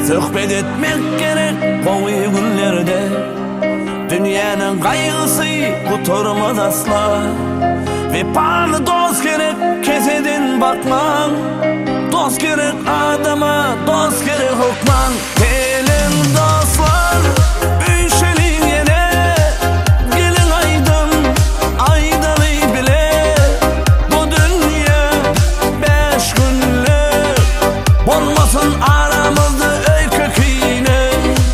Söhbet etmek gerek bu günlerde. Dünyanın kaygısı kurtarmaz asla. Vefalı dost gerek, keseden bakman. Dost gerek adama, dost gerek hukman. Gelin dostlar, üşelin yine. Gelin aydın, aydalı bile. Bu dünya 5 günlük. Olmasın aramızda öy köküne.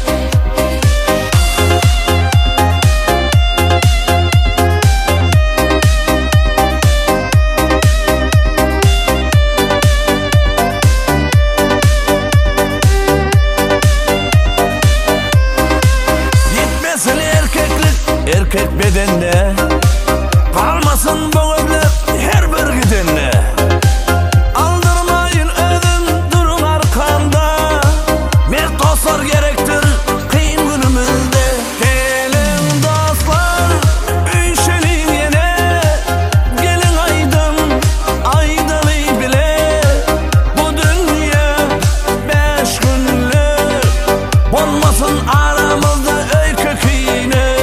Erkek bedende kalmasın bu ömür her bir gidende. Aldırmayın ödün, durun arkanda. Mert dostlar gerektir kıyın günümüzde. Gelin dostlar, üşelin yine. Gelin aydın, aydalı bile. Bu dünya 5 günlük. Olmasın aramızda öy köküne.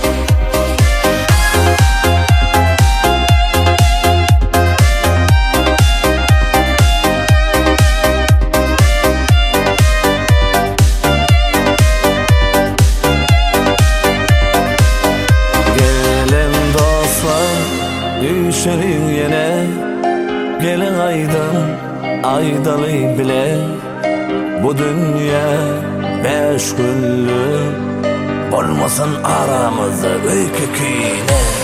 Üşerin yine, gelin aydın, aydalı bile. Bu dünya 5 günlük. Olmasın aramızda öykü kine.